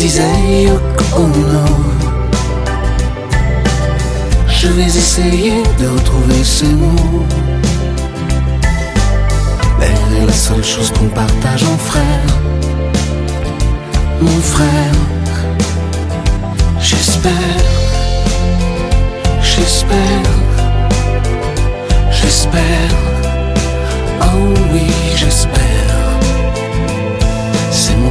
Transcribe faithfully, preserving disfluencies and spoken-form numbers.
disait Yoko Ono. Je vais essayer de retrouver ces mots. L'air est la seule chose qu'on partage en frère. Mon frère, j'espère, j'espère